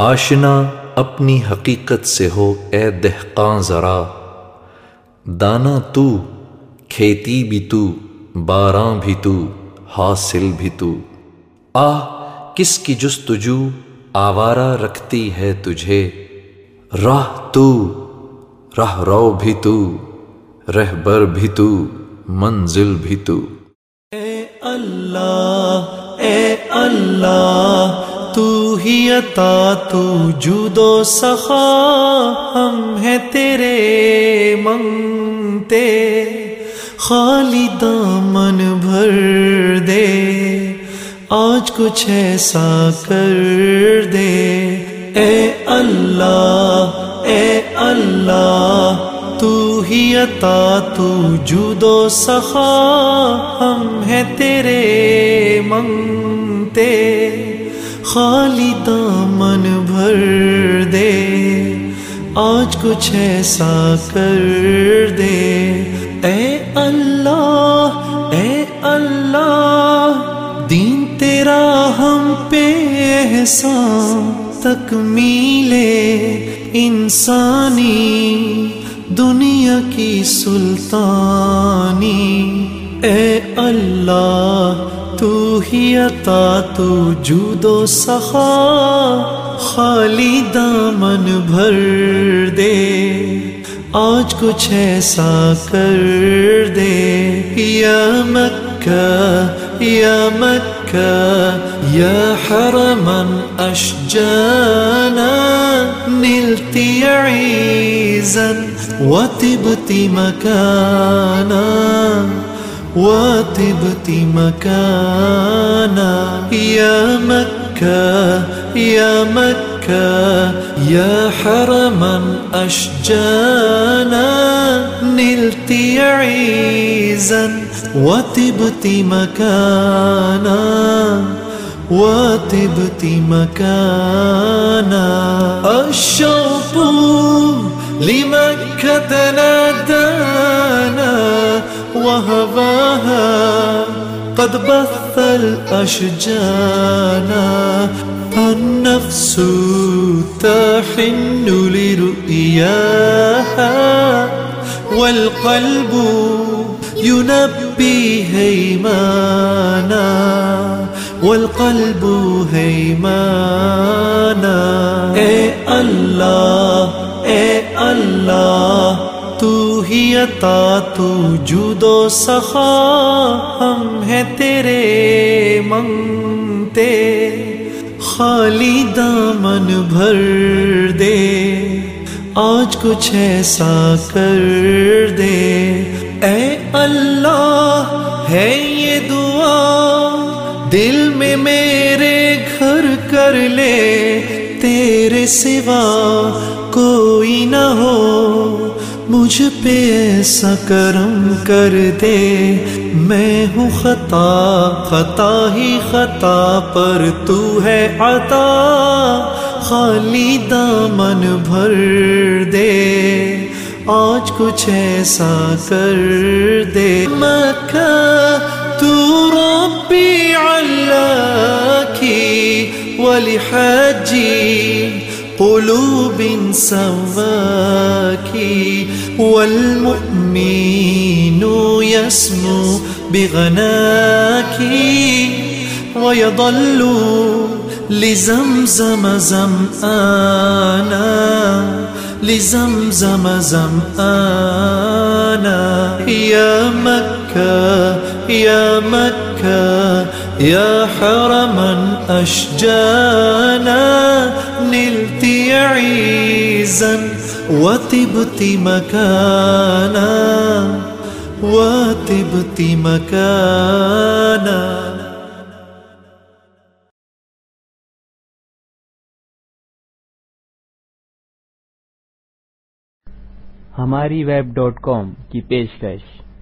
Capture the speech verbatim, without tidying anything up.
آشنا اپنی حقیقت سے ہو اے دہقاں ذرا، دانا تو، کھیتی بھی تو، باراں بھی تو، حاصل بھی تو۔ آہ کس کی جستجو آوارہ رکھتی ہے تجھے، راہ تو، راہ رو بھی تو، رہبر بھی تو، منزل بھی تو۔ اے اللہ اے اللہ تو ہی عطا تو جود و سخا، ہم ہیں تیرے منگتے، خالی دامن بھر دے، آج کچھ ایسا کر دے۔ اے اللہ اے اللہ تو ہی عطا تو جود و سخا، ہم ہیں تیرے منگتے، خالی دامن بھر دے، آج کچھ ایسا کر دے۔ اے اللہ اے اللہ دین تیرا ہم پہ احسان، تکمیل انسانی دنیا کی سلطانی۔ اے اللہ تو ہی عطا تو جود و سخا، خالی دامن بھر دے، آج کچھ ایسا کر دے۔ یا مکہ یا مکہ یا حرما اشجانا، نلت عیزا وطبت مکانا وطبت مکانا۔ یا مکہ یا مکہ یا حرما اشجانا، نلت عیزا وطبت مکانا وطبت مکانا۔ الشوق لمكة نادانا، وهواها قد بث الأشجانا، النفس تحن لرؤياها، والقلب ينبي هيمانا والقلب هيمانا۔ اے اللہ اے اللہ تو ہی عطا تو جود و سخا، ہم ہیں تیرے منگتے، خالی دامن بھر دے، آج کچھ ایسا کر دے۔ اے اللہ ہے یہ دعا دل میں میرے گھر کر لے، تیرے سوا کوئی نہ ہو، مجھ پہ ایسا کرم کر دے۔ میں ہوں خطا خطا ہی خطا پر تو ہے عطا، خالی دامن بھر دے، آج کچھ ایسا کر دے۔ مکہ تو ربی علاکی ولحجی قلوب سواکی، والمؤمن يسمو بغناکی، ويظل لزمزم زمآنا لزمزم زمآنا۔ یا مکہ یا مکہ یا حرما اشجانا، نلت عیزا وطبت مکانا وطبت مکانا۔ ہماری ویب ڈاٹ کام کی پیشکش